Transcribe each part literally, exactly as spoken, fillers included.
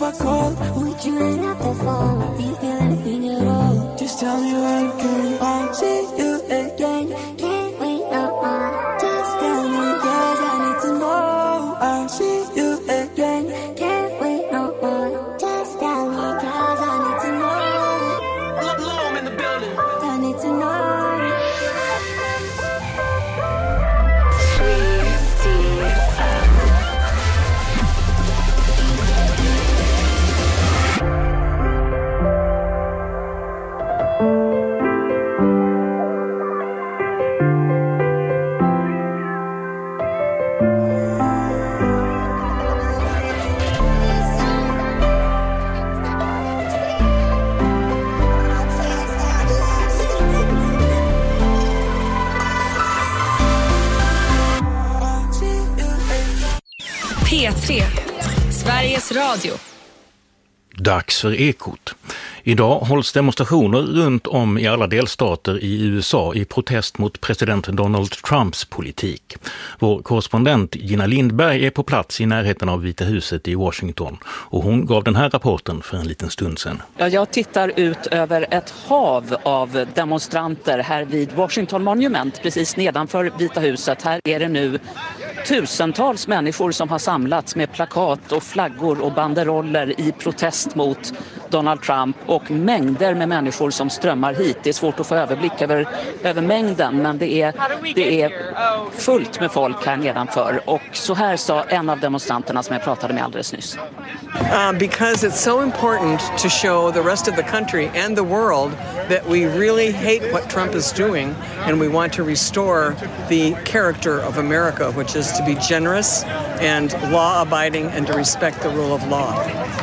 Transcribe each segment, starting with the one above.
I call, would you hang up the phone? Do you feel anything at all? Just tell me where you can. I'll see you again. Can't wait no more. Just tell me, cause I need to know. I'll see you again. Can't wait no more. Just tell me, cause I need to know. Look low, I'm in the building. I need to know. P tre, Sveriges Radio. Dags för Ekot. Idag hålls demonstrationer runt om i alla delstater i U S A i protest mot president Donald Trumps politik. Vår korrespondent Gina Lindberg är på plats i närheten av Vita huset i Washington och hon gav den här rapporten för en liten stund sedan. Ja, jag tittar ut över ett hav av demonstranter här vid Washington Monument, precis nedanför Vita huset. Här är det nu tusentals människor som har samlats med plakat och flaggor och banderoller i protest mot Donald Trump och mängder med människor som strömmar hit. Det är svårt att få överblick över, över mängden, men det är, det är fullt med folk här nedanför. Och så här sa en av demonstranterna som jag pratade med alldeles nyss. Uh, because it's so important to show the rest of the country and the world that we really hate what Trump is doing and we want to restore the character of America, which is to be generous and law-abiding and to respect the rule of law.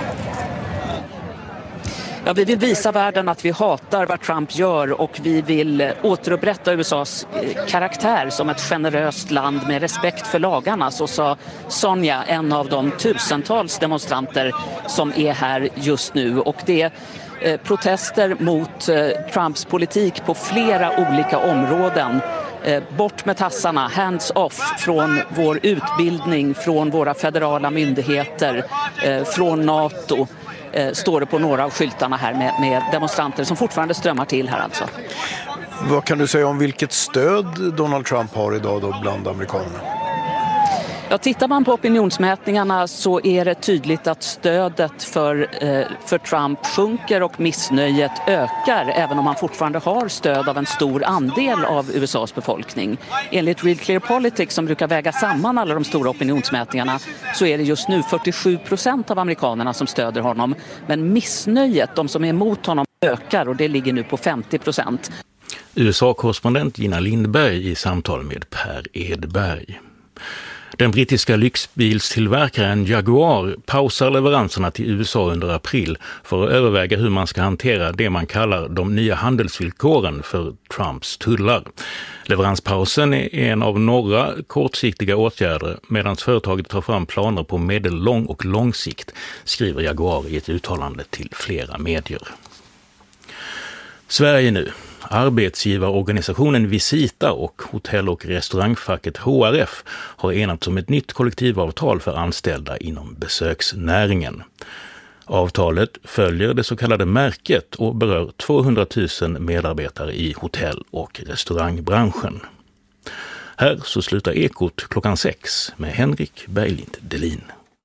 Ja, vi vill visa världen att vi hatar vad Trump gör och vi vill återupprätta U S A:s karaktär som ett generöst land med respekt för lagarna, så sa Sonja, en av de tusentals demonstranter som är här just nu. Och det är eh, protester mot eh, Trumps politik på flera olika områden. Eh, bort med tassarna, hands off från vår utbildning, från våra federala myndigheter, eh, från NATO. Eh, står det på några av skyltarna här med, med demonstranter som fortfarande strömmar till här alltså. Vad kan du säga om vilket stöd Donald Trump har idag då bland amerikanerna? Ja, tittar man på opinionsmätningarna så är det tydligt att stödet för, eh, för Trump sjunker och missnöjet ökar, även om han fortfarande har stöd av en stor andel av U S A:s befolkning. Enligt Real Clear Politics, som brukar väga samman alla de stora opinionsmätningarna, så är det just nu fyrtiosju procent av amerikanerna som stöder honom. Men missnöjet, de som är emot honom, ökar och det ligger nu på femtio procent. U S A-korrespondent Gina Lindberg i samtal med Per Edberg. Den brittiska lyxbilstillverkaren Jaguar pausar leveranserna till U S A under april för att överväga hur man ska hantera det man kallar de nya handelsvillkoren för Trumps tullar. Leveranspausen är en av några kortsiktiga åtgärder medan företaget tar fram planer på medellång och lång sikt, skriver Jaguar i ett uttalande till flera medier. Sverige nu. Arbetsgivarorganisationen Visita och hotell- och restaurangfacket H R F har enats om ett nytt kollektivavtal för anställda inom besöksnäringen. Avtalet följer det så kallade märket och berör tvåhundratusen medarbetare i hotell- och restaurangbranschen. Här så slutar Ekot klockan sex med Henrik Berglind Delin.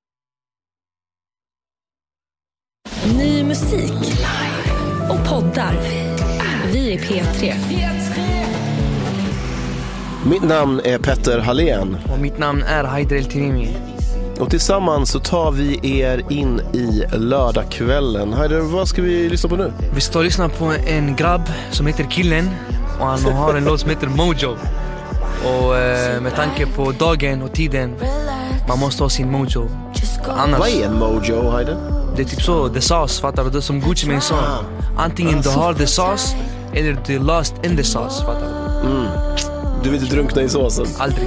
Ny musik och poddar. Vi är P tre. Mitt namn är Petter Hallén. Och mitt namn är Haider El Tirimi. Och tillsammans så tar vi er in i lördagskvällen. Haider, vad ska vi lyssna på nu? Vi står och lyssnar på en grabb som heter Killen. Och han har en låt som heter Mojo. Och eh, med tanke på dagen och tiden, man måste ha sin mojo. Annars, vad är en mojo, Haider? Det är typ så, the sauce, fattar du? Det som Gucci Mane sa. Antingen du har the sauce eller du är lost in the sauce, fattar du? Mm. Du vill inte drunkna i såsen? Aldrig.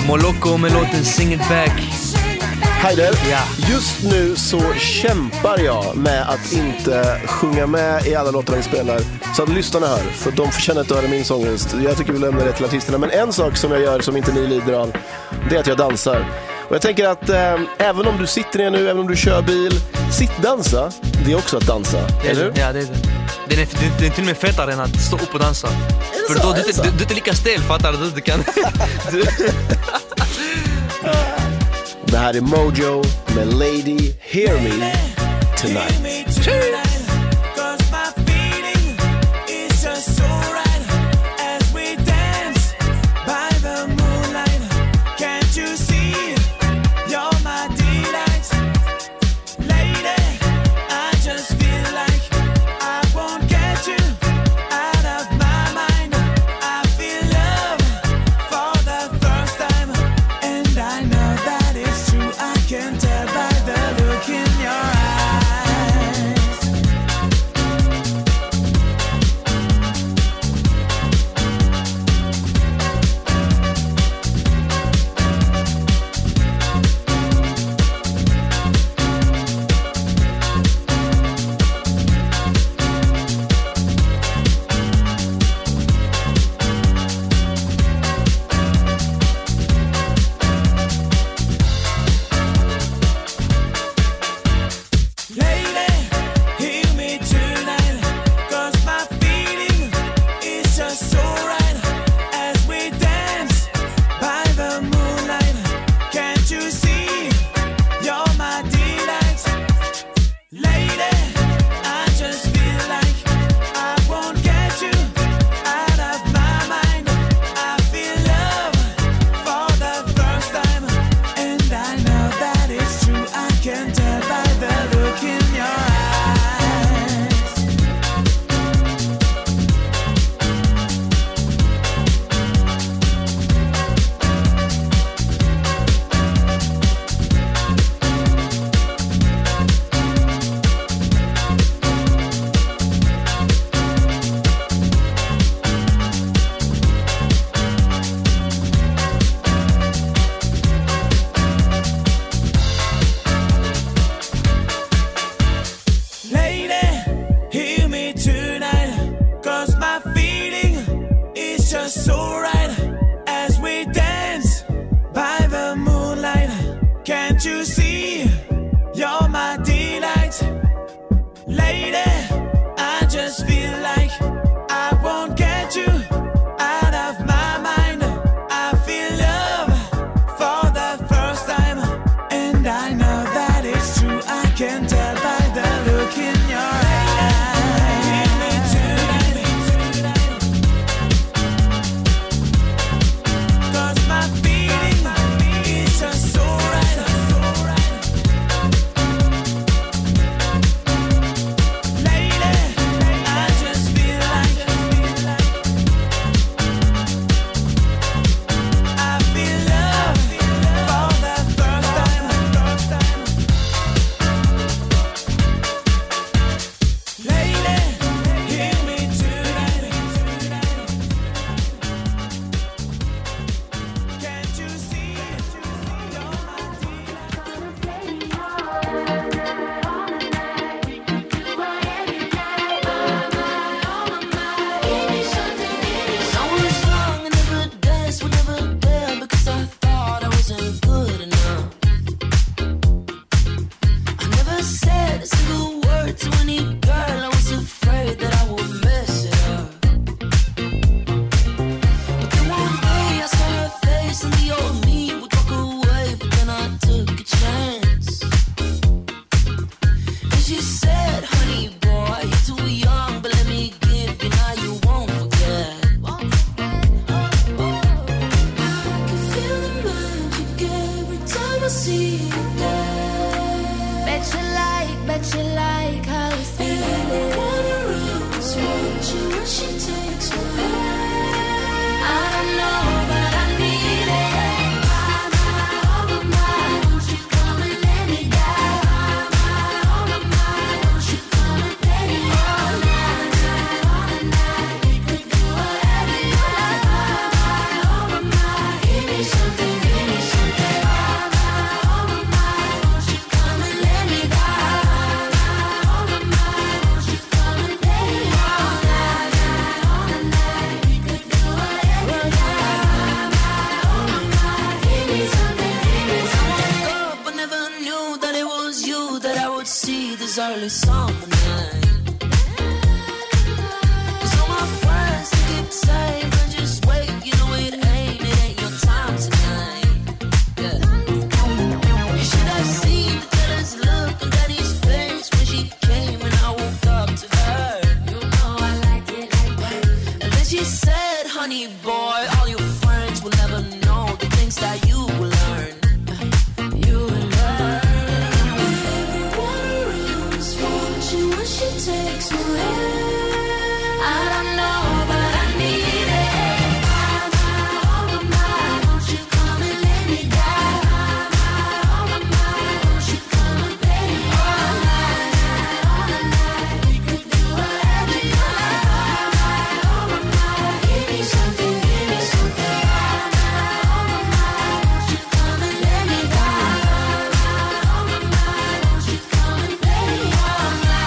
Moloko med låten Sing It Back. Heider, Ja. just nu så kämpar jag med att inte sjunga med i alla låtar vi spelar så att lyssnarna hör, för de förtjänar inte att höra min sångröst. Jag tycker vi lämnar det till artisterna, men en sak som jag gör som inte ni lider av, det är att jag dansar. Och jag tänker att eh, även om du sitter ner nu, även om du kör bil, sittdansa, det är också att dansa, Det är eller hur? det. Ja, det är det. Det är, det är till och med fetare än att stå upp och dansa. För så? då Är du, det du, så? du, du är inte lika stel, fattar du? Du kan... du, Det här är Mojo med Lady Hear Me Tonight. was early summer night. Cause all my friends keep saying, but just wait, you know it ain't, it ain't your time tonight. Yeah. You should have seen the jealous look on Daddy's face when she came and I woke up to her. You know I like it like that. And then she said, honey boy, all your friends will never know the things that you will learn. You will learn. When she takes me in, I don't know, but I need it. My, my, oh my, my, won't you come and lay me down? My, my, oh my, my, won't you come and play me all night, all night? We could do whatever you like. My, oh my, my, give me something, give me something. My, oh my, my, won't you come and lay me down? My, oh my, my, won't you come and play me all night?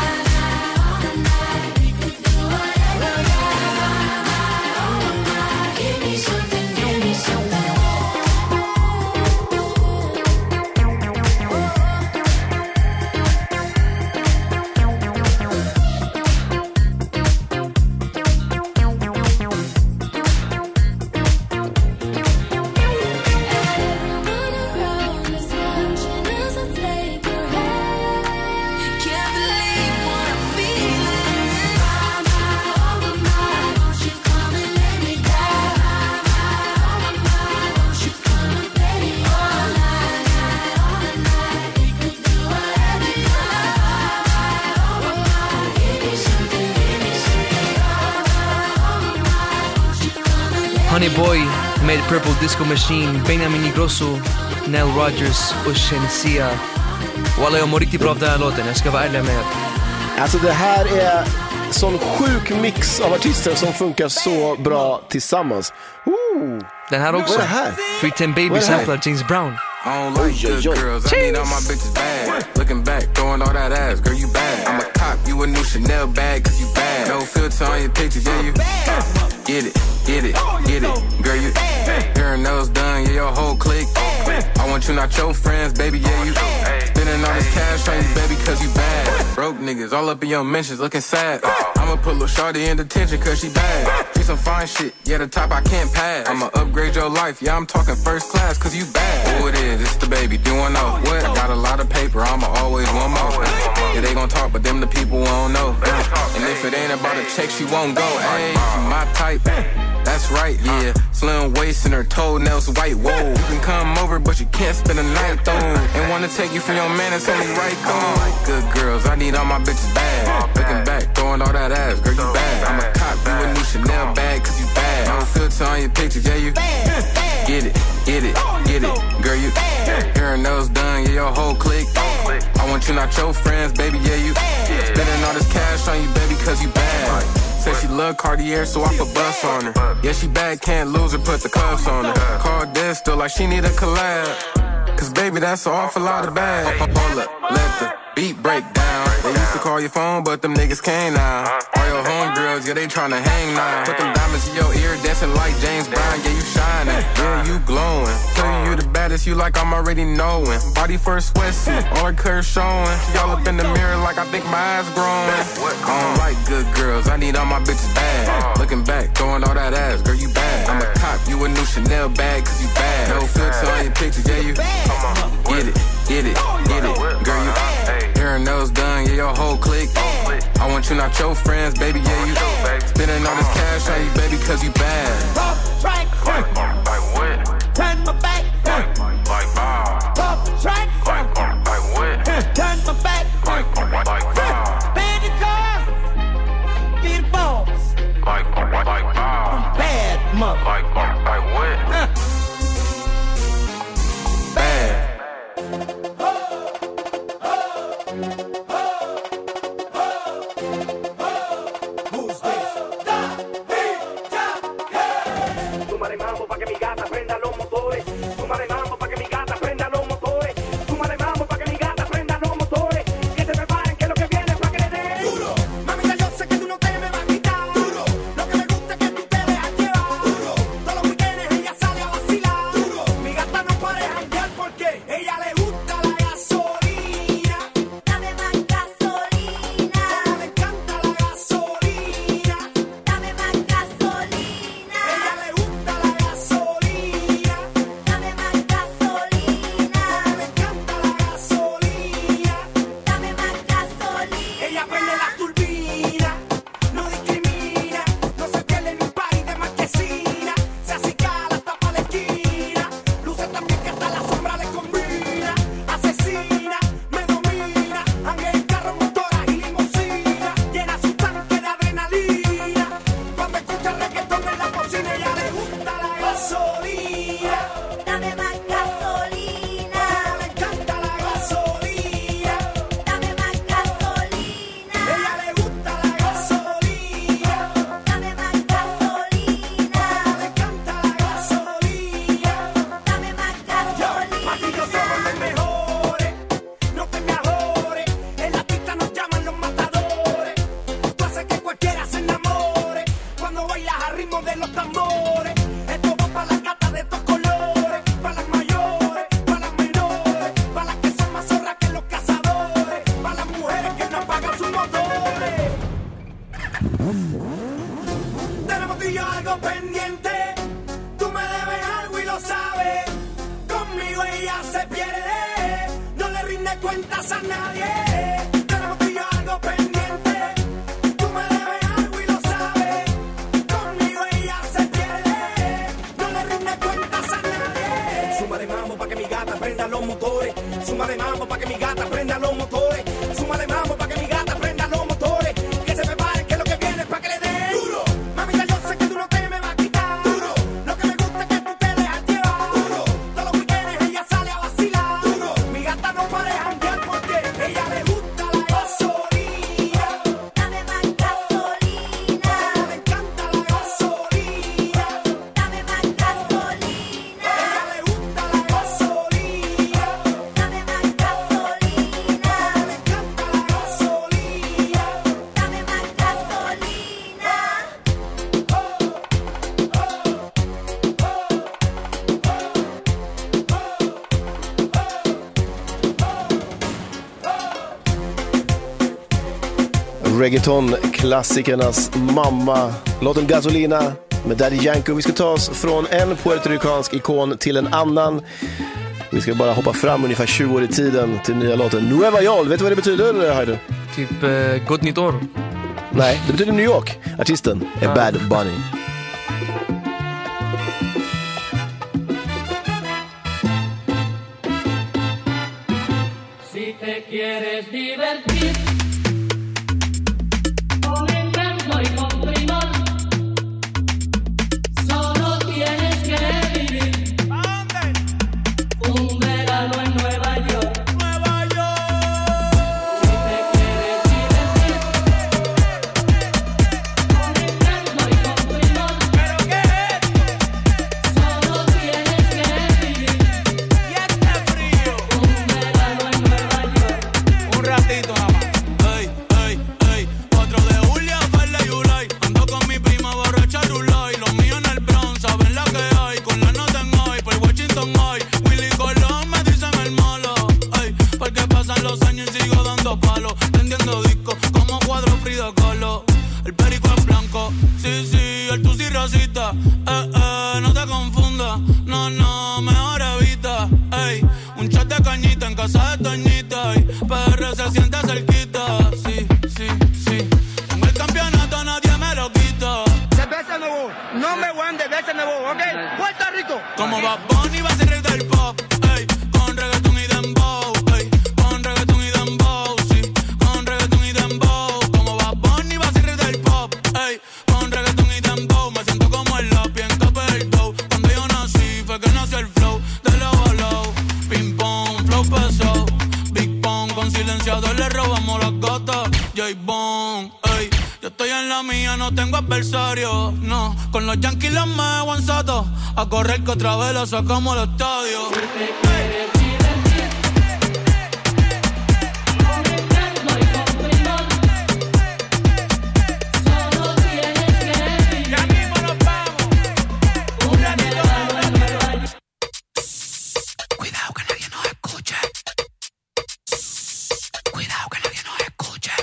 Honey Boy med Purple Disco Machine, Benjamin Ingrosso, Nile Rodgers och Shensia. Walla, jag mår riktigt bra av den här låten, jag ska vara ärlig med er. Alltså det här är sån sjuk mix av artister som funkar så bra tillsammans. Ooh. Den här också. Vad är det här? three ten Baby samplar James Brown. I don't like good girls, I need all my bitches bad. Looking back, throwing all that ass, girl, you bad. I'm a cop, you a new Chanel bag, cause you bad. No filter on your pictures, yeah, you get it, get it, get it, girl, you your nose done, yeah, your whole clique. I want you, not your friends, baby, yeah, you spending all this cash on you, baby, cause you bad. Broke niggas, all up in your mentions, looking sad. I'ma put lil' shorty in detention, cause she bad. She some fine shit, yeah, the top I can't pass. I'ma upgrade your life, yeah, I'm talking first class, cause you bad. Who it is, it's the baby, doing know what? I got a lot of paper, I'ma always want more. Yeah, they gon' talk, but them the people won't know. And if it ain't about a check, she won't go. Hey, she my type, that's right, yeah. Slim waist and her toenails white, whoa. You can come over, but you can't spend the night, though. And wanna take you from your man, it's only right, though. Like good girls, I need all my bitches bad. Looking back, throwing all that ass, girl, you bad. I'm a cop, you a new Chanel bag, cause you bad. No filter on your pictures, yeah, you get it, get it, get it, girl, you your nose done, yeah, your whole clique. I want you, not your friends, baby, yeah, you spending all this cash on you, baby, cause you bad. Said she love Cartier, so I put bus on her. Yeah, she bad, can't lose her, put the cuffs on her. Call dead still like she need a collab. Cause baby, that's an awful lot of bad. Hold up, let the beat break down. They used to call your phone, but them niggas can't now. All your homegirls, yeah, they tryna hang now. Put them diamonds in your ear, dancing like James Brown, yeah, you shining, yeah, you glowing. Tell you you the baddest, you like I'm already knowing. Body first sweatsuit, all her curves showing. Y'all up in the mirror like I think my eyes growing. I don't like good girls, I need all my bitches bad. Looking back, throwing all that ass, girl, you bad. I'm a cop, you a new Chanel bag, cause you bad. No filter on your pictures, yeah, you get it, get it, get it, girl, you your nose done, yeah, your whole clique. I want you, not your friends, baby, yeah, you spending all this cash on you, baby, cause you bad. Pop track, like what? Turn my back, like Bob. Pop track, like what? Turn my back, like Bob. Band the cars, be the boss, like like Bob. Bad mother, like like what? Bad. Ella le gusta la gasolina, dale más gasolina. al ritmo de los tambores. Esto va para la cata de estos colores, para las mayores, para las menores, para las que son más zorras que los cazadores, para las mujeres que no apagan sus motores. Tenemos tú y yo algo pendiente, tú me debes algo y lo sabes. Conmigo ella se pierde, no le rinde cuentas a nadie. Tenemos tú y yo algo pendiente, tú me debes algo y lo sabes. Conmigo ella se pierde, no le rinde cuentas a nadie. Suma de mambo pa' que mi gata prenda los motores. Suma de mambo pa' que mi gata prenda los motores. Suma de mambo pa' que mi gata prenda los motores. Que se preparen que lo que viene es pa' que le den duro. Mamita, yo sé que tú no te me vas a quitar duro. Lo que me gusta es que tú te dejas llevar duro. Todos los weekends ella sale a vacilar duro. Mi gata no para de janguear porque ella le gusta la gasolina. Dame más gasolina. Le encanta la gasolina. Dame más gasolina. Ella le gusta la gasolina. Dame más gasolina. Le encanta la gasolina. Dame más gasolina. Reggaeton-klassikernas mamma. Låten Gasolina med Daddy Yankee. Vi ska ta oss från en puertoricansk ikon till en annan. Vi ska bara hoppa fram ungefär tjugo år i tiden till nya låten Nueva York. Vet du vad det betyder, Heide? Typ eh, gott nytt år. Nej, det betyder New York. Artisten är Ah. Bad Bunny. Si te quieres divertir con encanto y con primor, solo tienes que vivir un verano en Nueva York. Nueva York. Si te quieres divertir con encanto y con primor, ¿pero qué es esto? Solo tienes que vivir y este frío un verano en Nueva York. Un ratito nada más. Ey, ey, ey. cuatro de julio, Farley y Ulay. Ando con mi prima borracha Rulay. Los míos en el Bronx, saben la que hay. Con la nota en hoy, por Washington hoy. Willy Colón me dicen el malo. Ey, porque pasan los años y sigo dando palos. Vendiendo discos como cuadro Frida Kahlo. El perico es blanco, sí, sí, el tusi racista. Eh, eh, no te confundas, no, no, mejor evita. Ey, un chat de cañita en casa de Toñita. Y P R se siente cerquita, sí, sí, sí. Tengo el campeonato, nadie me lo quita. Cerveza nuevo, number one de cerveza nuevo, ¿ok? Puerto Rico. Como Bad Bunny va a ser rey del pop, ey, con reggaeton y dembow, ey, con reggaeton y dembow, sí, con reggaeton y dembow. Como Bad Bunny va a ser rey del pop, ey, con reggaeton y dembow. Me siento como el lápiz en Capel del Dow. Cuando yo nací fue que nació el flow de low a low. Ping pong, flow pesado, Big Pong, con silenciador le robamos las gatas. J-Bone, ey, yo estoy en la mía, no tengo adversario, no. Con los Yankees los me aguanzato, a correr que otra vez la sacamos al estadio. Ya mismo nos vamos. Un ratito más. Cuidado que nadie nos escuche. Cuidado que nadie nos escuche.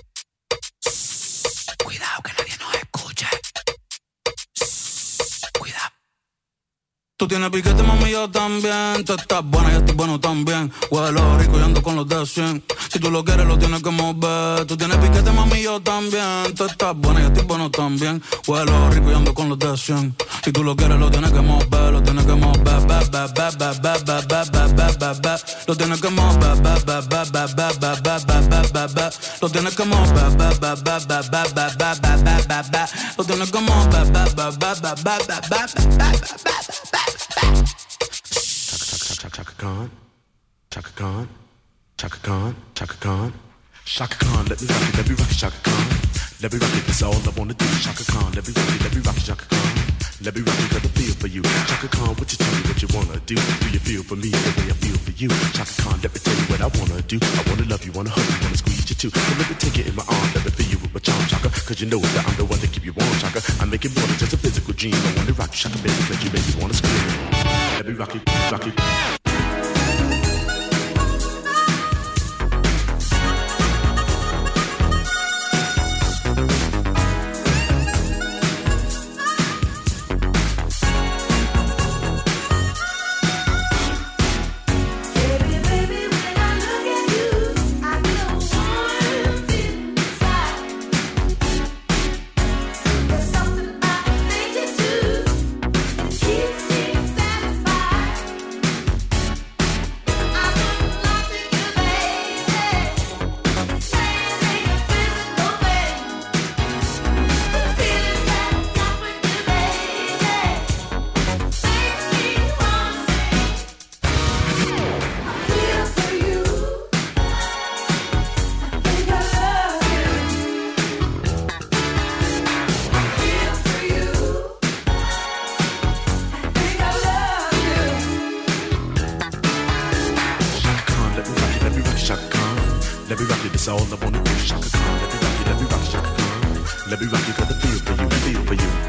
Cuidado que nadie nos escuche. Cuidado. Tú tienes piquete, mami, yo también. Tú estás buena, yo estoy bueno también. Huelo rico y ando con los de cien. Si tú lo quieres, lo tienes que mover. Tú tienes piquete, mami, yo también. Tú estás buena, yo estoy bueno también. Huelo rico y ando con los de cien. Si tú lo quieres, lo tienes que mover. Lo tienes que mover, ba, ba, ba, ba, ba, ba, ba, ba, ba, ba, ba. Lo tienes que mover, ba, ba, ba, ba, ba, ba, ba, ba, ba, ba, ba. Lo tienes que mover, ba, ba, ba, ba, ba, ba, ba, ba, ba, ba, ba. Lo tienes que mover, ba, ba, ba, ba, ba, ba, ba, ba, ba. Chaka Khan, Chaka Khan, Chaka Khan, Chaka Khan, Chaka Khan, let me rock it, let me rock it, Chaka Khan, let me rock it, that's all I wanna do, Chaka Khan, let me rock it, let me rock it, Chaka Khan, let me rock it, let me feel for you, Chaka Khan, what you tell me what you wanna do, do you feel for me the way I feel for you, Chaka Khan, let me tell you what I wanna do, I wanna love you, wanna hug you, wanna squeeze you too, so let me take it in my arm, let me feel you super charm, chaka. Cause you know that I'm the one to keep you warm, chaka. I make it more than just a physical dream. I wanna rock you, chaka, baby, cause you make me wanna scream. Let me rock you, rock you. all I wanna do. Shaka Khan, let me rock you, let me rock you, Shaka Khan. Let me rock you, got the feel for you, feel for you.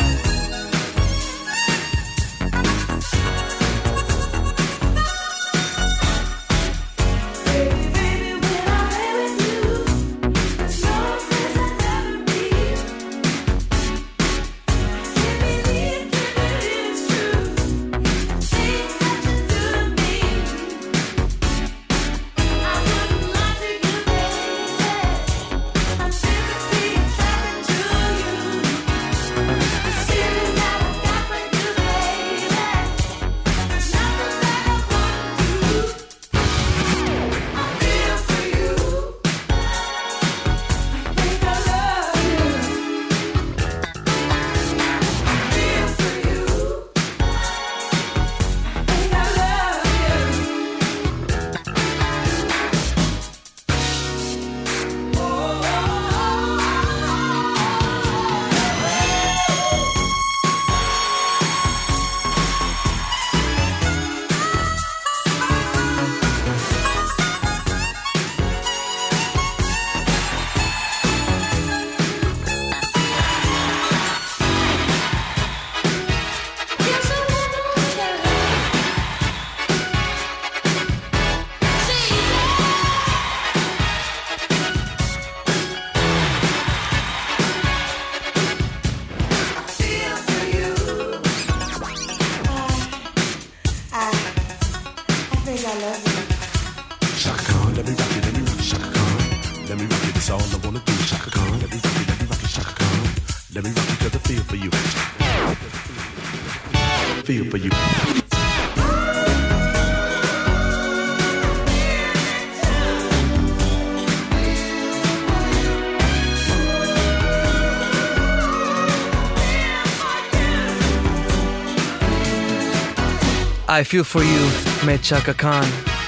I feel for you med Chaka Khan.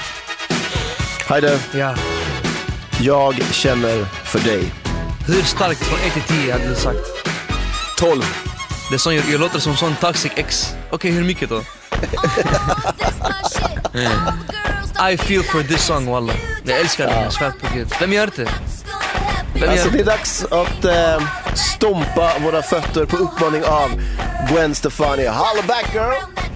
Hej du. Ja. Jag känner för dig. Hur starkt från ett till tio hade du sagt? tolv. Det är sån, jag, jag låter som sån toxic ex. Okej, okay, hur mycket då? I feel for this song, wallah. Jag älskar den, jag svär på Gud. Vem gör det? Vem alltså gör det är dags att eh, stompa våra fötter på uppmaning av Gwen Stefani. Holla back girl!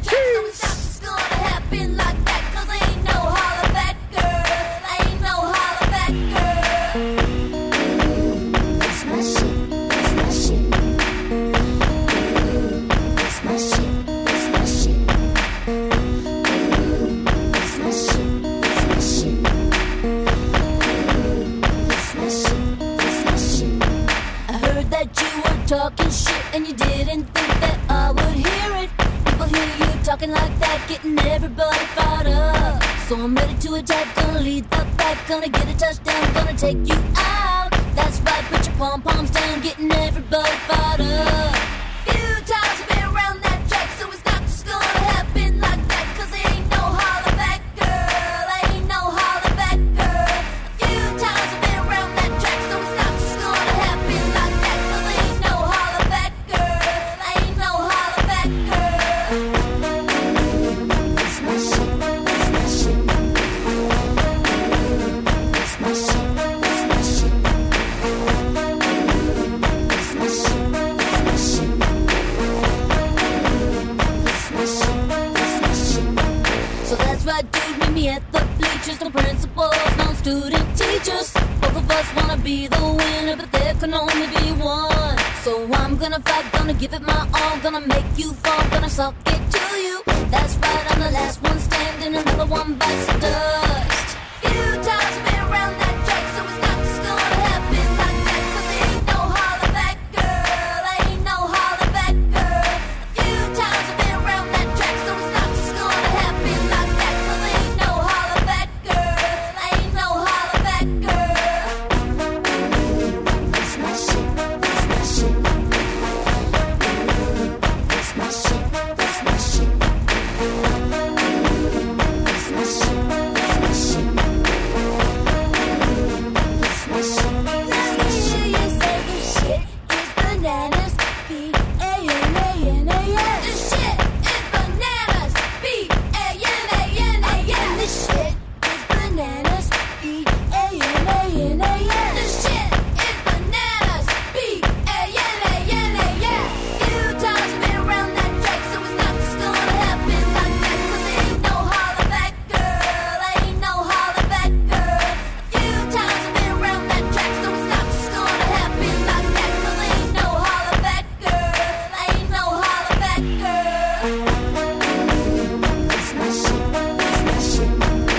Talking shit and you didn't think that I would hear it. People hear you talking like that, getting everybody fired up. So I'm ready to attack, gonna lead the back, gonna get a touchdown, gonna take you out. That's right, put your pom-poms down, getting everybody fired up. Few times I've been around that track, so it's not just gonna happen like that. Cause there ain't no holler back, girl, ain't no holler back, girl. A few times I've been around that track, so it's not just gonna happen like that. Cause there ain't no holler back, girl, ain't no holler back, girl. It's my shit, it's my shit. It's my shit, it's my shit. teachers, no principals, no student teachers. Both of us wanna be the winner, but there can only be one. So I'm gonna fight, gonna give it my all, gonna make you fall, gonna suck it to you. That's right, I'm the last one standing, another one bites the dust. Few times I've been around that track, so it's not just gonna happen like that. Cause ain't no holler back, girl, ain't no holler back, girl. A few times I've been around that track, so it's not just gonna happen like that. Cause ain't no holler back, girl, ain't no holler back, girl. That's my shit, that's my shit. That's my shit, that's my shit. That's my shit, that's my shit. That's my shit. Let me hear you say this shit is bananas. B A N A N A S. This shit is bananas. B A N A N A S. This shit is bananas. B A N A N A S. This shit is bananas. B A N A N A S. Few times I've been around that track, so it's not just gonna happen like that. Cause ain't no holler back, girl, ain't no holler back, girl. A few times I've been around that track, so it's not just gonna happen like that. Cause ain't no holler back, girl, ain't no holler back, girl. That's my shit, that's my shit.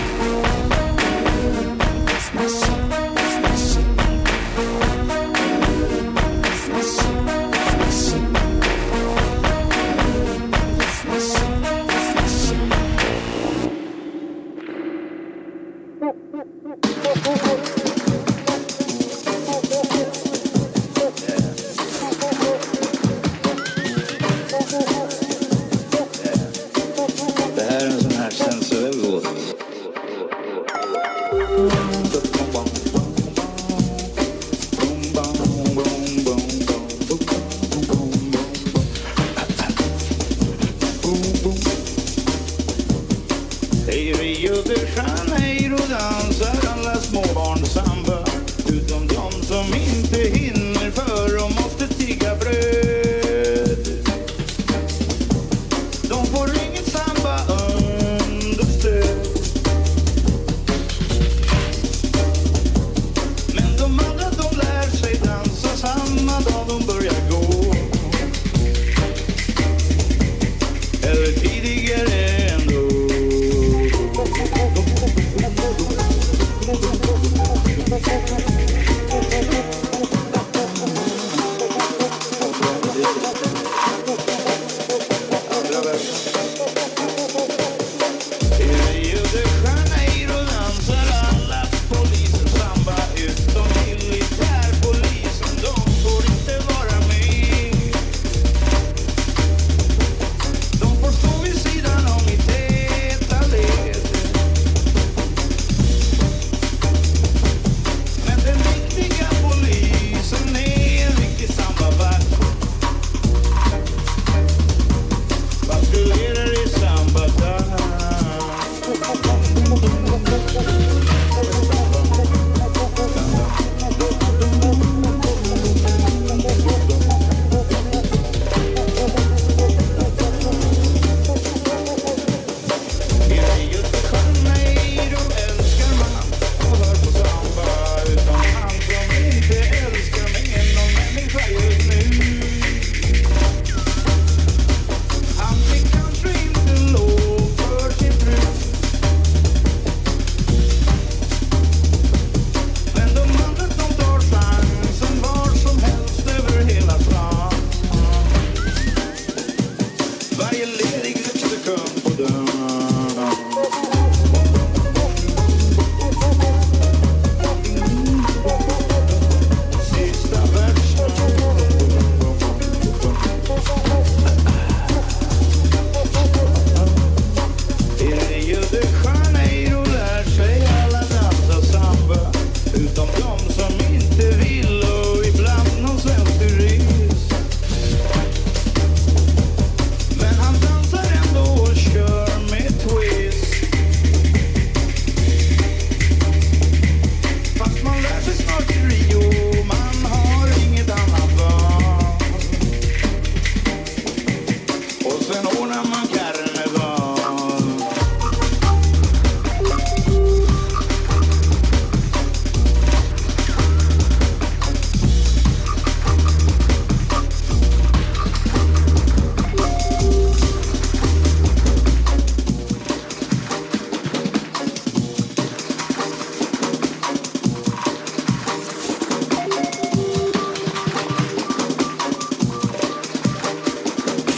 That's my shit, that's my shit. That's my shit, that's my shit. That's my shit, that's my shit. Det här är en sån här sensuell låt. I Rio de Janeiro dansar alla småbarn samba, utom de som inte hinner för och måste tigga bröd. De får inget samba understöd. Men de andra de lär sig dansa samma dag de börjar gå. Eller tidigare ändå.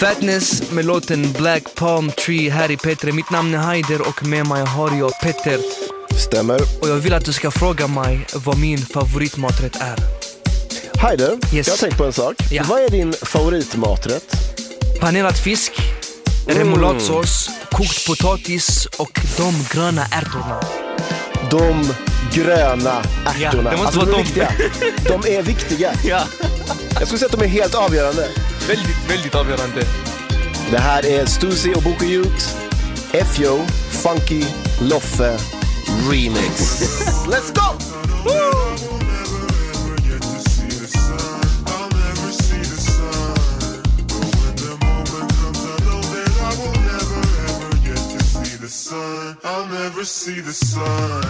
Fatness med låten Black Palm Tree här i P tre. Mitt namn är Haider och med mig har jag Petter. Stämmer. Och jag vill att du ska fråga mig vad min favoritmaträtt är. Haider, Yes. jag har tänkt på en sak. Ja. Vad är din favoritmaträtt? Panerad fisk, Mm. remouladsås, kokt potatis och de gröna ärtorna. De gröna Ja, ärtorna. det måste Alltså, vara de är de. viktiga. De är viktiga. Ja. Jag skulle säga att de är helt avgörande. Väldigt, väldigt avgörande. Det här är Stussy och Boku Youth, F O, Funky, Loffe, Remix. Let's go! Woo! I'll never see the sun.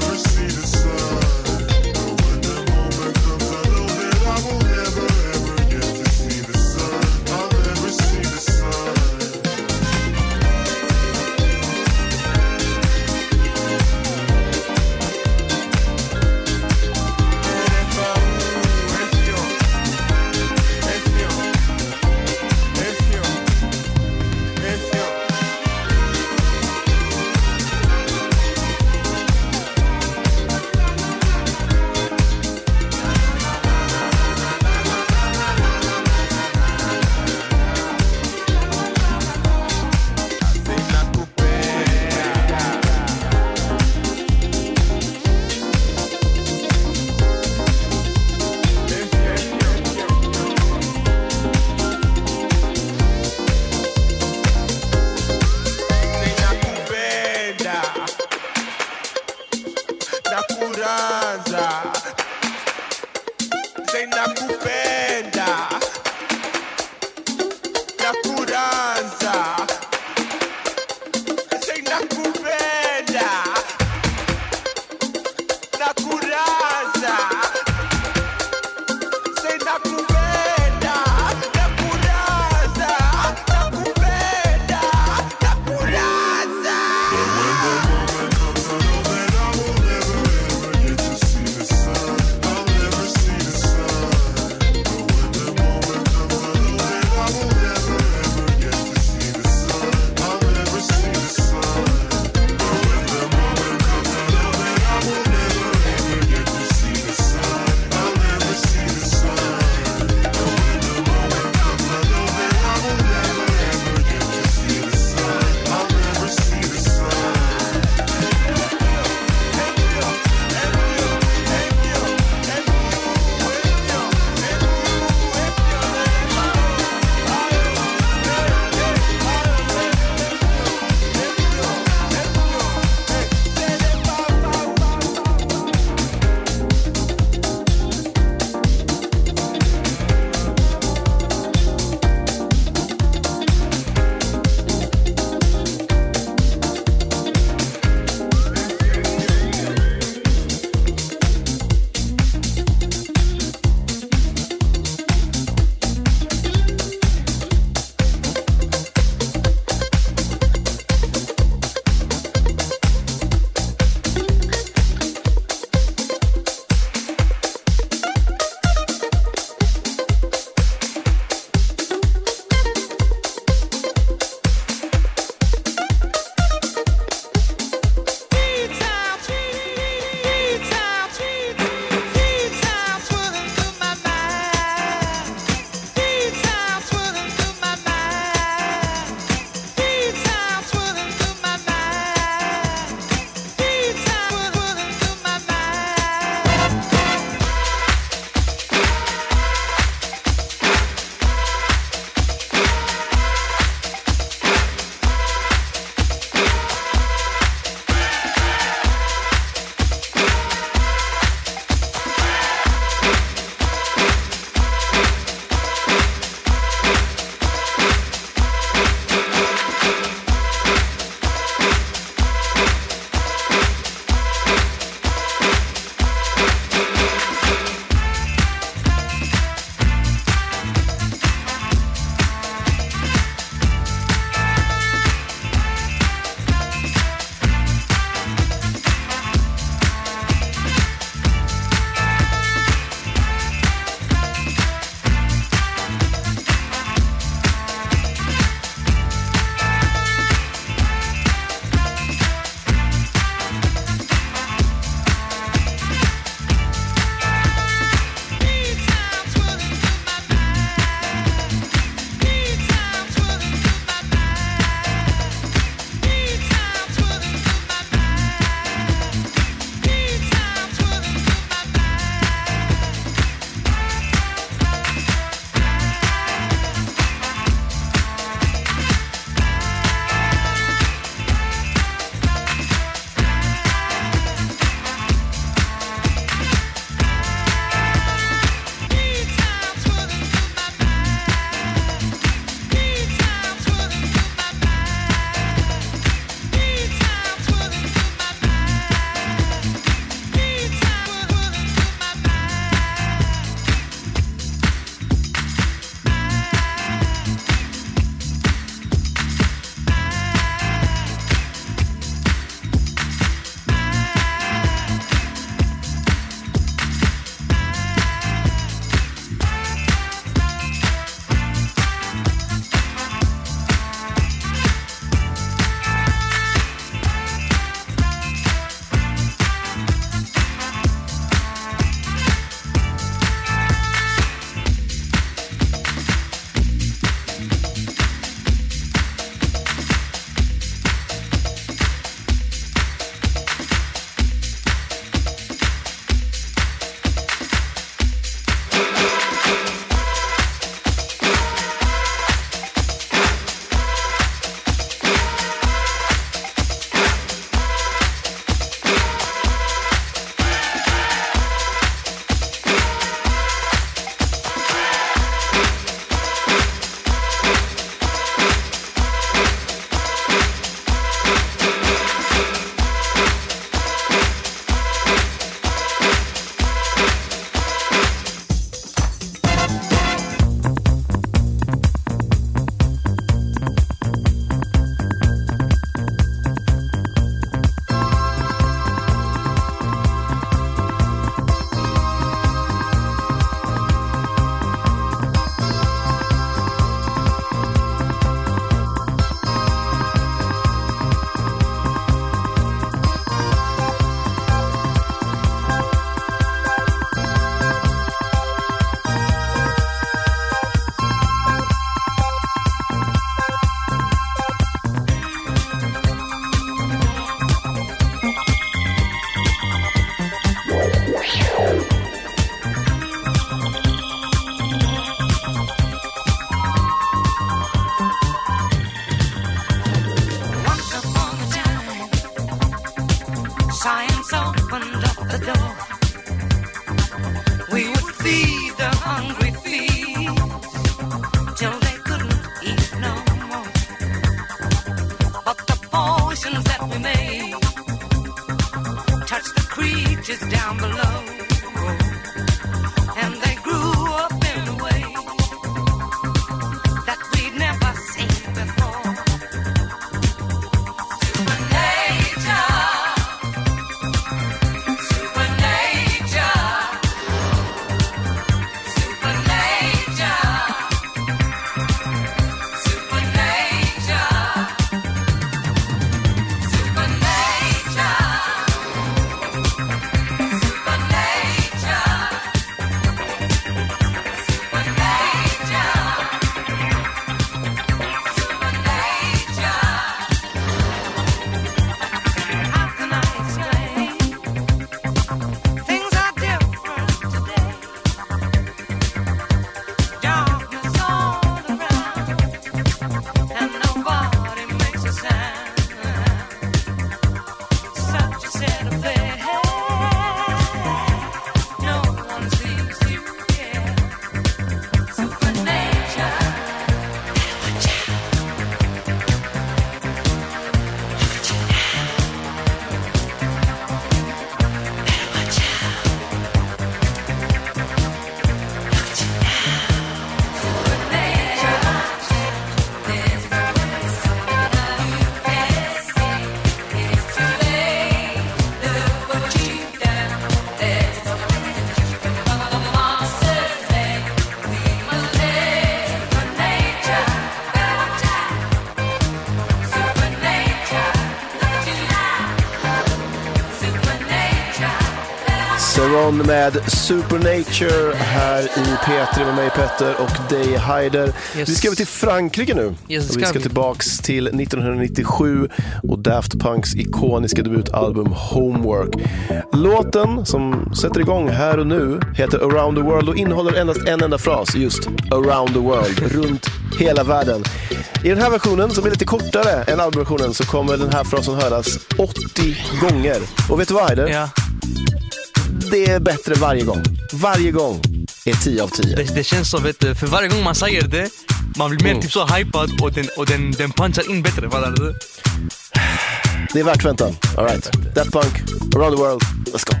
morgon med Supernature här i P tre med mig Petter och dig Heider. Yes. Vi ska över till Frankrike nu. Yes, och vi ska vi. tillbaks till nittonhundranittiosju och Daft Punks ikoniska debutalbum Homework. Låten som sätter igång här och nu heter Around the World och innehåller endast en enda fras, just Around the World, runt hela världen. I den här versionen, som är lite kortare än albumversionen, så kommer den här frasen höras åttio gånger. Och vet du vad, Heider? Ja. Det är bättre varje gång. Varje gång är tio av tio. Det, det känns så, vet du, för varje gång man säger det, man blir mer Mm. typ så hypad och den, och den, den punchar in bättre. Vad är det? Det är värt väntan. All right. Daft Punk, Around the World. Let's go.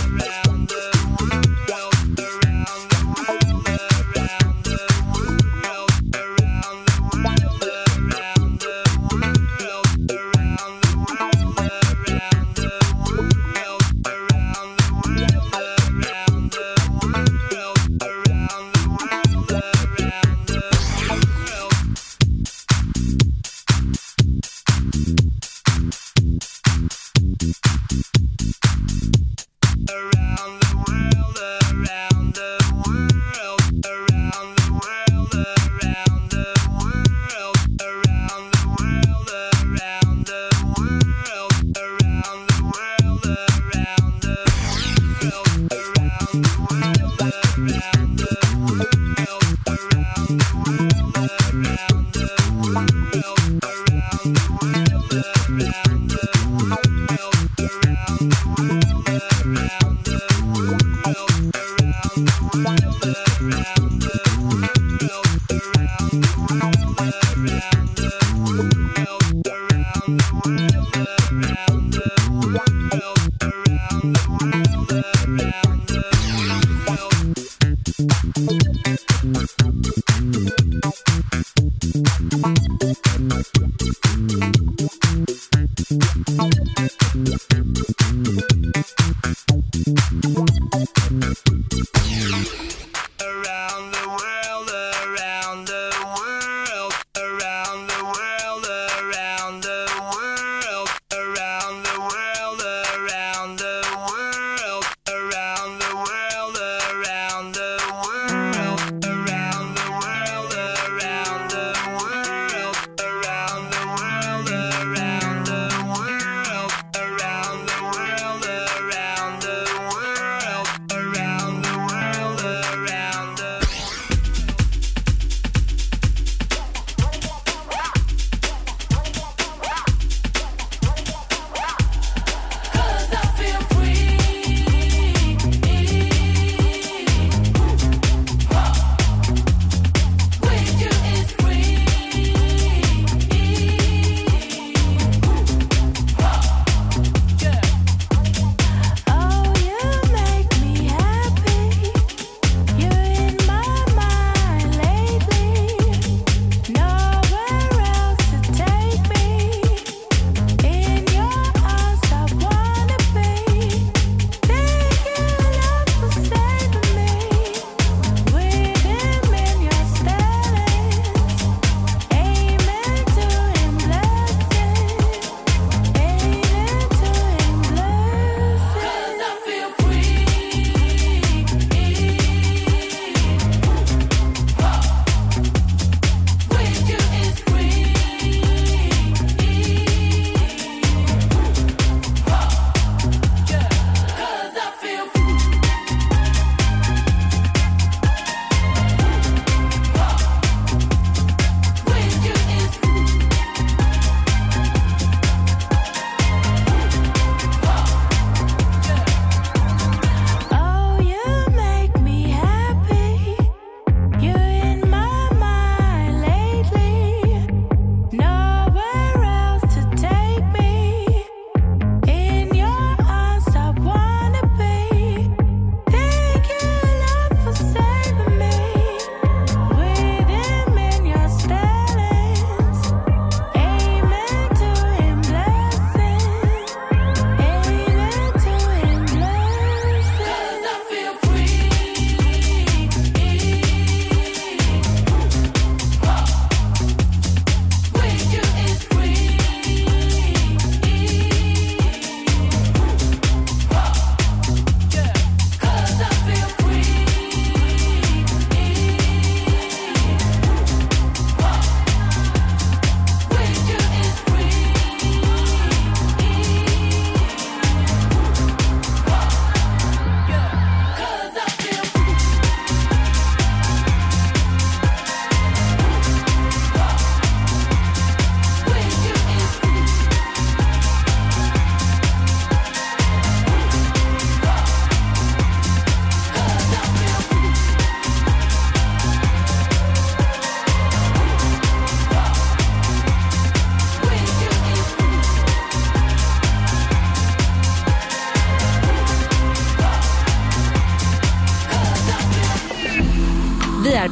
Around the world, around the world, around the world.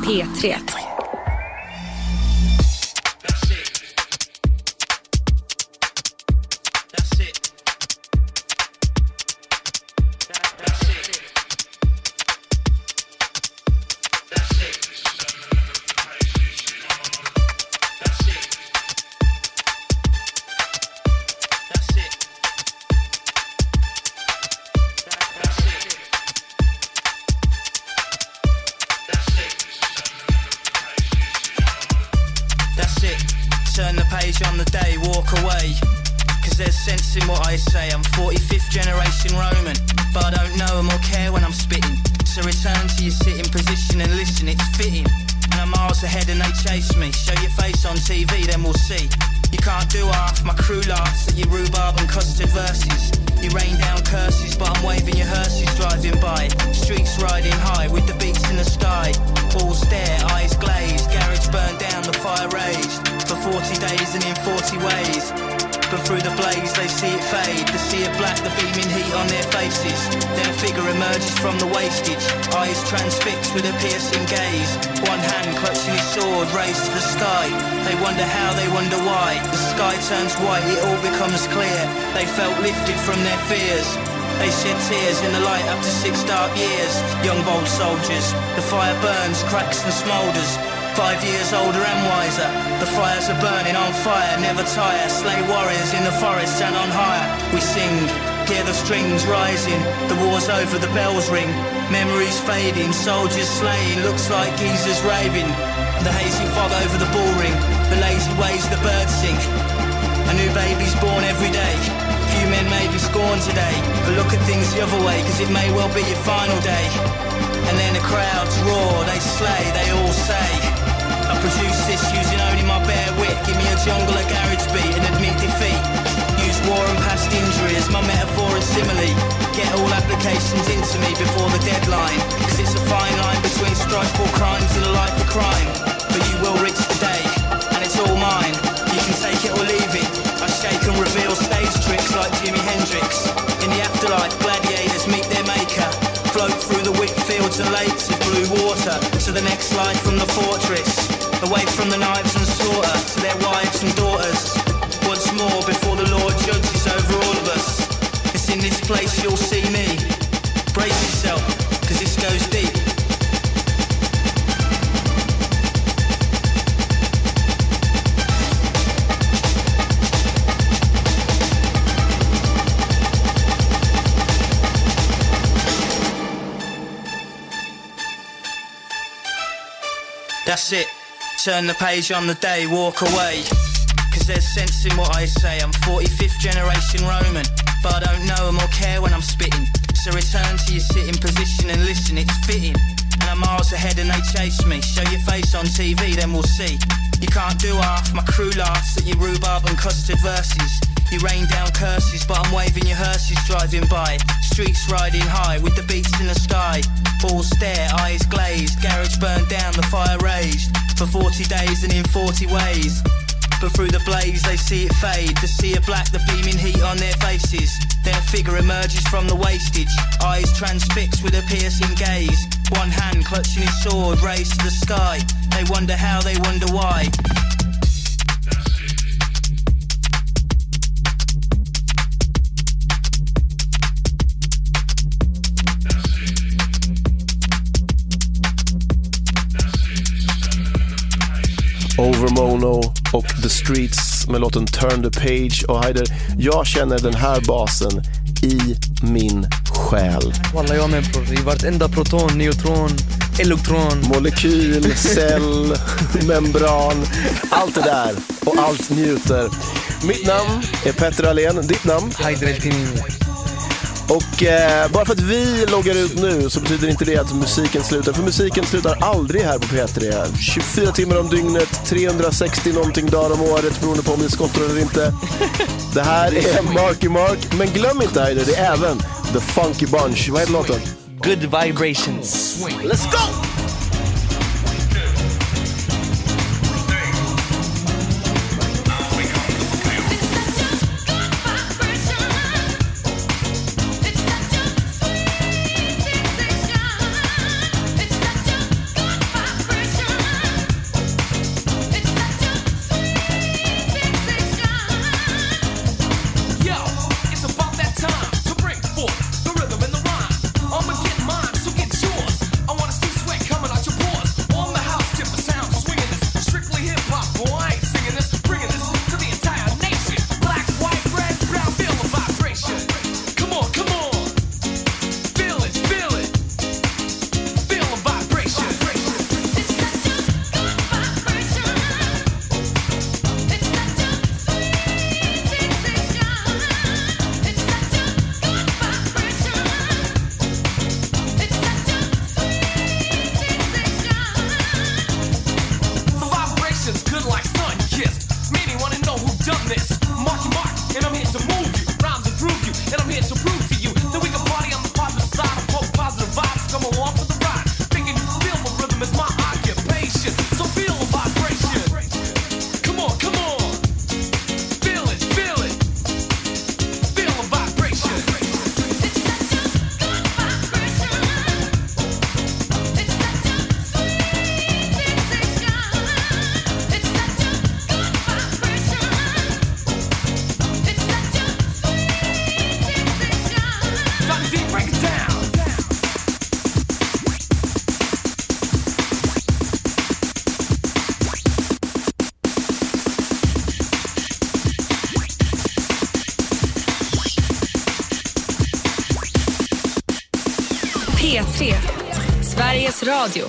P tre. Turn the page on the day, walk away. Cause there's sense in what I say. I'm forty-fifth generation Roman, but I don't know them or care when I'm spitting. So return to your sitting position and listen, it's fitting. And I'm miles ahead and they chase me. Show your face on T V, then we'll see. You can't do half, my crew laughs at your rhubarb and custard verses. You rain down curses, but I'm waving your hearses driving by. Streets riding high with the beats in the sky. Balls there, eyes glazed, garage burned down, the fire raged. For forty days and in forty ways. But through the blaze they see it fade. The sea of black, the beaming heat on their faces. Then a figure emerges from the wastage. Eyes transfixed with a piercing gaze. One hand clutching his sword raised to the sky. They wonder how, they wonder why. The sky turns white, it all becomes clear. They felt lifted from their fears. They shed tears in the light after six dark years. Young bold soldiers, the fire burns, cracks and smoulders. Five years older and wiser. The fires are burning on fire, never tire. Slay warriors in the forest and on higher. We sing, hear the strings rising. The war's over, the bells ring. Memories fading, soldiers slaying. Looks like geezers raving. The hazy fog over the bull ring. The lazy ways the birds sing. A new baby's born every day. Few men may be scorned today, but look at things the other way, cause it may well be your final day. And then the crowds roar, they slay, they all say, I produce this using only my bare wit. Give me a jungle, a garage beat and admit defeat. Use war and past injury as my metaphor and simile. Get all applications into me before the deadline, cause it's a fine line between strifeful crimes and a life of crime. But you will reach the day, and it's all mine. You can take it or leave it. I shake and reveal stage tricks like Jimi Hendrix. In the afterlife, gladiators meet their maker. Float through the wheat fields and lakes of blue water to the next life from the fortress. Away from the knives and slaughter to their wives and daughters. Once more before the Lord judges over all of us. It's in this place you'll see me. Brace yourself, cause this goes deep. That's it, turn the page on the day, walk away. Cause there's sense in what I say. I'm forty-fifth generation Roman, but I don't know them or care when I'm spitting. So return to your sitting position and listen, it's fitting. And I'm miles ahead and they chase me. Show your face on T V, then we'll see. You can't do half, my crew laughs at your rhubarb and custard verses. You rain down curses, but I'm waving your hearses driving by. Streets riding high with the beats in the sky. Balls stare, eyes glazed, garage burned down, the fire raged. For forty days and in forty ways. But through the blaze they see it fade. The sea of black, the beaming heat on their faces. Then a figure emerges from the wastage. Eyes transfixed with a piercing gaze. One hand clutching his sword raised to the sky. They wonder how, they wonder why. Overmono och The Streets med låten Turn the Page. Och Heider, jag känner den här basen i min själ. Walla, jag med bror. I vartenda proton, neutron, elektron, molekyl, cell, membran, allt det där och allt njuter. Mitt namn är Petter Alén, ditt namn? Heider El-Tinini. Och eh, bara för att vi loggar ut nu så betyder inte det att musiken slutar. För musiken slutar aldrig här på P tre. tjugofyra timmar om dygnet, trehundrasextio någonting dagar om året, beroende på om det är skottor eller inte. Det här är Marky Mark. Men glöm inte här, det är även The Funky Bunch. Vad heter låten? Good Vibrations. Let's go! It's P tre, Sveriges Radio.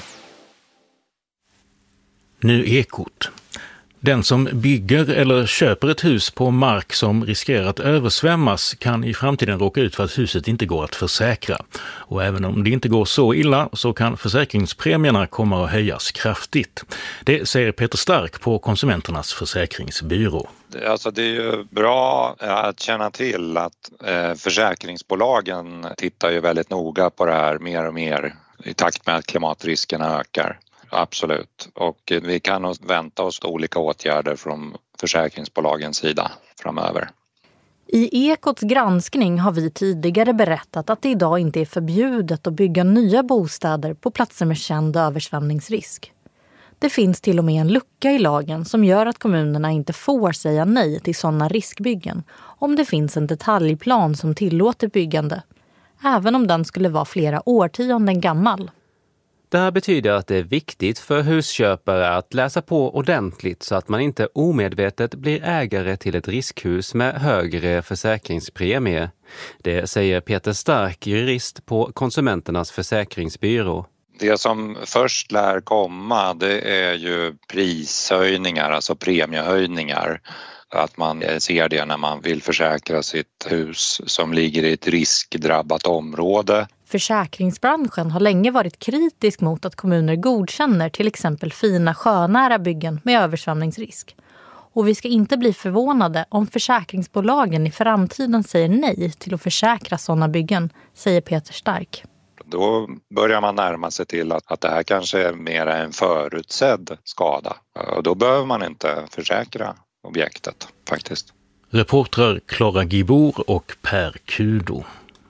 Nu Ekot. Den som bygger eller köper ett hus på mark som riskerar att översvämmas kan i framtiden råka ut för att huset inte går att försäkra. Och även om det inte går så illa så kan försäkringspremierna komma att höjas kraftigt. Det säger Peter Stark på Konsumenternas försäkringsbyrå. Alltså det är ju bra att känna till att eh, försäkringsbolagen tittar ju väldigt noga på det här mer och mer i takt med att klimatriskerna ökar. Absolut. Och vi kan nog vänta oss olika åtgärder från försäkringsbolagens sida framöver. I Ekots granskning har vi tidigare berättat att det idag inte är förbjudet att bygga nya bostäder på platser med känd översvämningsrisk. Det finns till och med en lucka i lagen som gör att kommunerna inte får säga nej till sådana riskbyggen om det finns en detaljplan som tillåter byggande, även om den skulle vara flera årtionden gammal. Det här betyder att det är viktigt för husköpare att läsa på ordentligt så att man inte omedvetet blir ägare till ett riskhus med högre försäkringspremie. Det säger Peter Stark, jurist på Konsumenternas försäkringsbyrå. Det som först lär komma, det är ju prishöjningar, alltså premiehöjningar. Att man ser det när man vill försäkra sitt hus som ligger i ett riskdrabbat område. Försäkringsbranschen har länge varit kritisk mot att kommuner godkänner till exempel fina sjönära byggen med översvämningsrisk. Och vi ska inte bli förvånade om försäkringsbolagen i framtiden säger nej till att försäkra sådana byggen, säger Peter Stark. Då börjar man närma sig till att, att det här kanske är mer en förutsedd skada. Och då behöver man inte försäkra objektet faktiskt. Reportrar Clara Gibor och Per Kudo.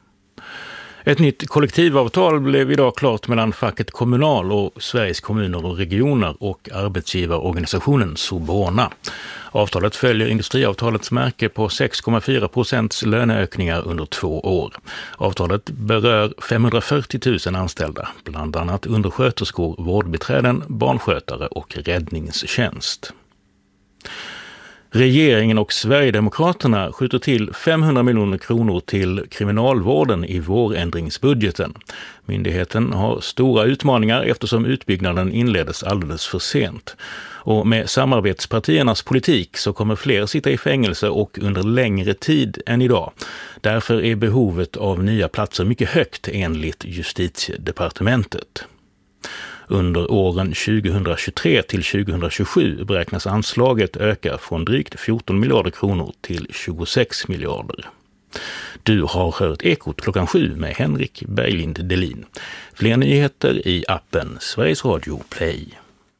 Ett nytt kollektivavtal blev idag klart mellan facket Kommunal och Sveriges kommuner och regioner och arbetsgivarorganisationen Sobona. Avtalet följer industriavtalets märke på sex komma fyra procents löneökningar under två år. Avtalet berör femhundrafyrtio tusen anställda, bland annat undersköterskor, vårdbiträden, barnskötare och räddningstjänst. Regeringen och Sverigedemokraterna skjuter till femhundra miljoner kronor till kriminalvården i vårändringsbudgeten. Myndigheten har stora utmaningar eftersom utbyggnaden inleddes alldeles för sent. Och med samarbetspartiernas politik så kommer fler sitta i fängelse och under längre tid än idag. Därför är behovet av nya platser mycket högt enligt Justitiedepartementet. Under åren tjugohundratjugotre till tjugohundratjugosju beräknas anslaget öka från drygt fjorton miljarder kronor till tjugosex miljarder. Du har hört Ekot klockan sju med Henrik Berglind Delin. Fler nyheter i appen Sveriges Radio Play.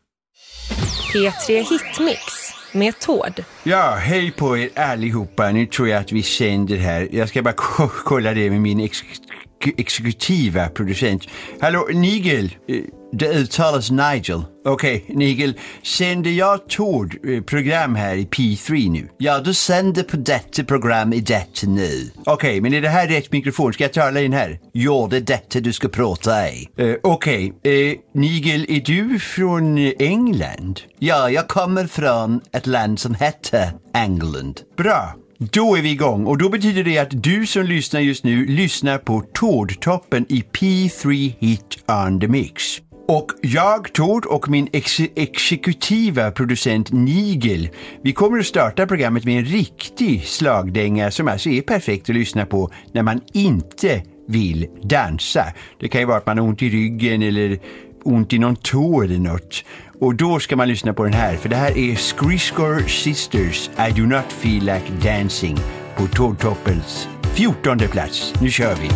P tre Hitmix med Tord. Ja, hej på er allihopa. Nu tror jag att vi sänder här. Jag ska bara k- kolla det med min ex- exekutiva producent. Hallå, Nigel. Det uttalas Nigel. Okej, okay, Nigel. Sänder jag Tord program här i P tre nu? Ja, du sänder på detta program i detta nu. Okej, okay, men är det här rätt mikrofon? Ska jag tala in här? Ja, det är detta du ska prata i. Uh, Okej, okay. uh, Nigel, är du från England? Ja, jag kommer från ett land som heter England. Bra. Då är vi igång och då betyder det att du som lyssnar just nu lyssnar på Tord-toppen i P tre Hit on the Mix. Och jag, Tord och min ex- exekutiva producent Nigel, vi kommer att starta programmet med en riktig slagdänga som alltså är perfekt att lyssna på när man inte vill dansa. Det kan ju vara att man har ont i ryggen eller ont i någon tå eller något. Och då ska man lyssna på den här, för det här är Skriscore Sisters, I do not feel like dancing, på Tord-toppens fjortonde plats. Nu kör vi!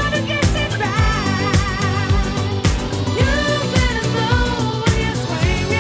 Swing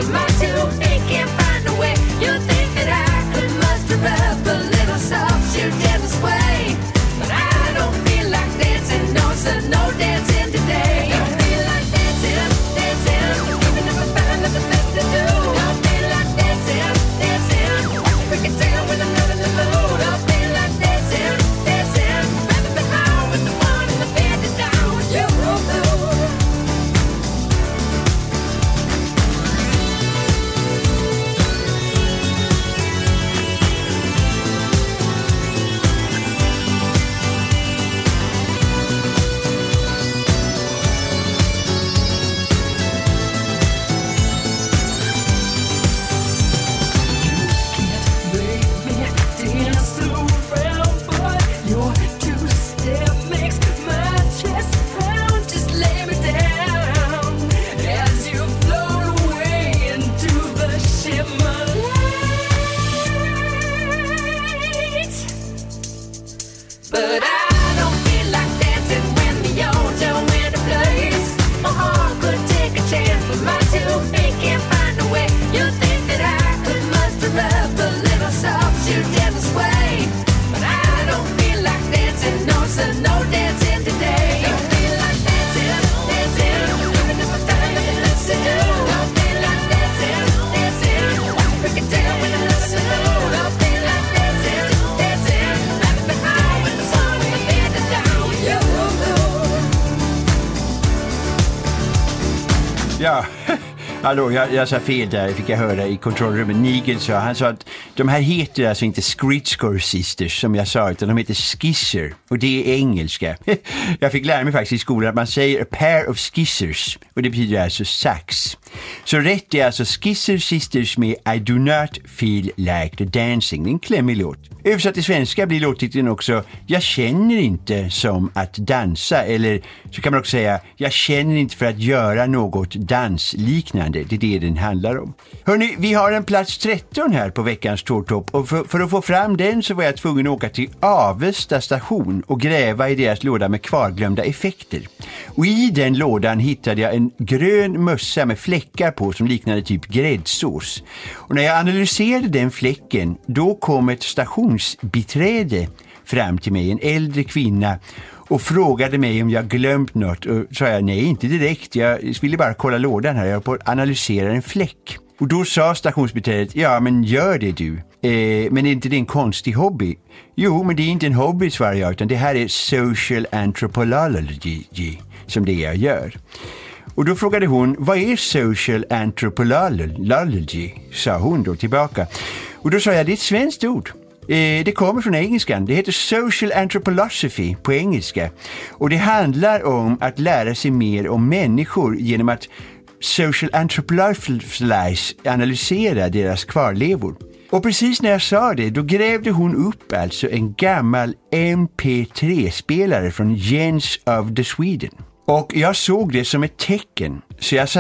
for my two feet can't find a way. You think that I could muster up a little soft shoe gentle sway, but I don't feel like dancing, no, so no dancing today. Don't feel like dancing, dancing, even if I find nothing left to do. Don't feel like dancing, dancing, break it down when I'm not in the mood. Don't feel like dancing, dancing, rather be home with the one in the bed to down with you. But I don't feel like dancing when the odds are in a place. My heart could take a chance, but my two feet can't find a way. You think that I could muster up a little soft shoe gentle sway, but I don't feel like dancing, no, so no dancing today. Don't feel like dancing, dancing, even if I find nothing else to do. Don't feel like dancing, dancing, break it down when I'm not in the mood. Don't feel like dancing, dancing, rather be home with the sun in the bed to down with you. Ja, hallå, jag, jag sa fel där, fick jag höra i kontrollrummet. Nigel sa, han sa att de här heter alltså inte Screechcore Sisters som jag sa, utan de heter Skisser, och det är engelska. Jag fick lära mig faktiskt i skolan att man säger a pair of skissers, och det betyder alltså sax. Så rätt är alltså Skisser Sisters med I do not feel like the dancing. Det är en klämmig låt. Översatt till svenska blir låttiteln också Jag känner inte som att dansa, eller så kan man också säga Jag känner inte för att göra något dansliknande. Det är det den handlar om. Hörrni, vi har en plats tretton här på veckans tårtopp, och för, för att få fram den så var jag tvungen att åka till Avesta station och gräva i deras låda med kvarglömda effekter. Och i den lådan hittade jag en grön mössa med fläckar på som liknade typ gräddsås. Och när jag analyserade den fläcken, då kom ett stationsbiträde fram till mig, en äldre kvinna, och frågade mig om jag glömt något. Och sa jag, nej, inte direkt. Jag ville bara kolla lådan här. Jag har på att analysera en fläck. Och då sa stationsbiträdet, ja men gör det du. Eh, men är inte det en konstig hobby? Jo, men det är inte en hobby, svarar jag, utan det här är social anthropology som det jag gör. Och då frågade hon, vad är social anthropology? Sa hon då tillbaka. Och då sa jag, det är ett svenskt ord. Eh, det kommer från engelskan. Det heter social anthropology på engelska. Och det handlar om att lära sig mer om människor genom att social anthropologize, analysera deras kvarlevor. Och precis när jag sa det, då grävde hon upp alltså en gammal M P tre-spelare från Jens of the Sweden. Och jag såg det som ett tecken, så jag